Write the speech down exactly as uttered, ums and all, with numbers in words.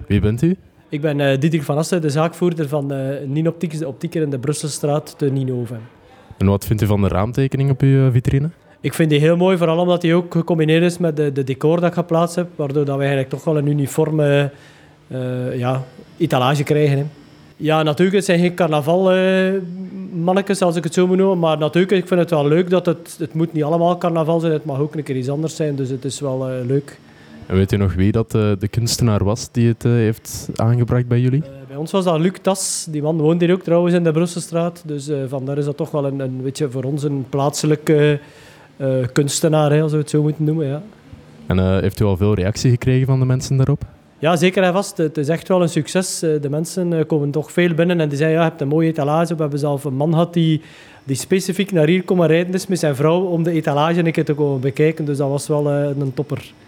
Wie bent u? Ik ben uh, Diederik van Assen, de zaakvoerder van uh, Ninoptics, de optieker in de Brusselstraat te Ninove. En wat vindt u van de raamtekening op uw vitrine? Ik vind die heel mooi, vooral omdat die ook gecombineerd is met de, de decor dat ik geplaatst heb, waardoor dat we eigenlijk toch wel een uniforme uh, ja, etalage krijgen. Hè. Ja, natuurlijk, het zijn geen carnavalmannetjes, uh, als ik het zo moet noemen, maar natuurlijk, ik vind het wel leuk dat het, het moet niet allemaal carnaval zijn, het mag ook een keer iets anders zijn, dus het is wel uh, leuk. En weet u nog wie dat uh, de kunstenaar was die het uh, heeft aangebracht bij jullie? Uh, bij ons was dat Luc Tas. Die man woont hier ook trouwens in de Brusselstraat. Dus uh, vandaar is dat toch wel een, een weet je, voor ons een plaatselijke uh, kunstenaar, hè, als we het zo moeten noemen. Ja. En uh, heeft u al veel reactie gekregen van de mensen daarop? Ja, zeker en vast. Het is echt wel een succes. De mensen komen toch veel binnen en die zeggen, ja, je hebt een mooie etalage. We hebben zelf een man gehad die, die specifiek naar hier komen rijden is met zijn vrouw om de etalage een keer te komen bekijken. Dus dat was wel uh, een topper.